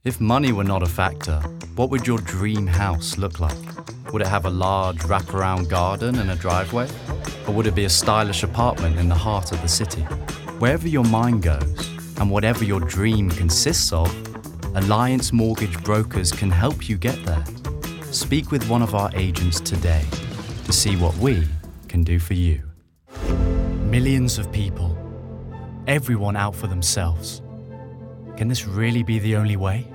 If money were not a factor, what would your dream house look like? Would it have a large wraparound garden and a driveway? Or would it be a stylish apartment in the heart of the city? Wherever your mind goes, and whatever your dream consists of, Alliance Mortgage Brokers can help you get there. Speak with one of our agents today to see what we can do for you. Millions of people, everyone out for themselves. Can this really be the only way?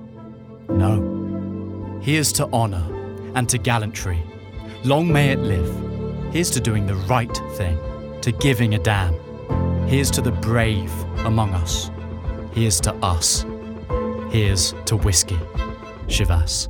No. Here's to honor and to gallantry. Long may it live. Here's to doing the right thing, to giving a damn. Here's to the brave among us. Here's to us. Here's to whiskey. Chivas.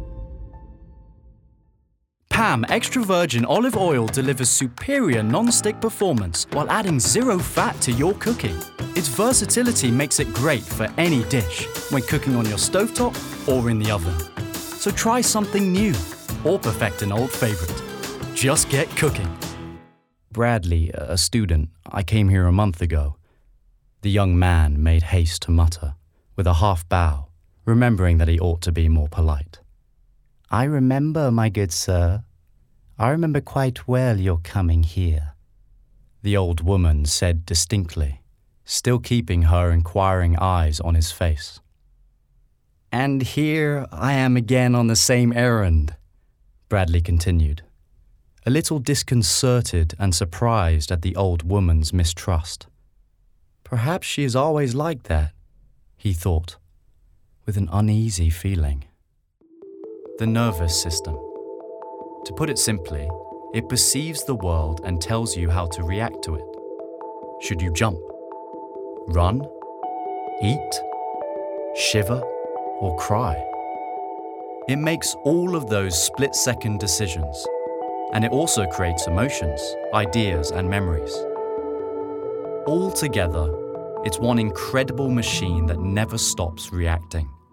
Pam Extra Virgin Olive Oil delivers superior non-stick performance while adding zero fat to your cooking. Its versatility makes it great for any dish, when cooking on your stovetop or in the oven. So try something new, or perfect an old favorite. Just get cooking. Bradley, a student, I came here a month ago. The young man made haste to mutter, with a half bow, remembering that he ought to be more polite. I remember, my good sir. I remember quite well your coming here, the old woman said distinctly, still keeping her inquiring eyes on his face. And here I am again on the same errand, Bradley continued, a little disconcerted and surprised at the old woman's mistrust. Perhaps she is always like that, he thought, with an uneasy feeling. The nervous system. To put it simply, it perceives the world and tells you how to react to it. Should you jump, run, eat, shiver, or cry? It makes all of those split-second decisions, and it also creates emotions, ideas, and memories. All together, it's one incredible machine that never stops reacting.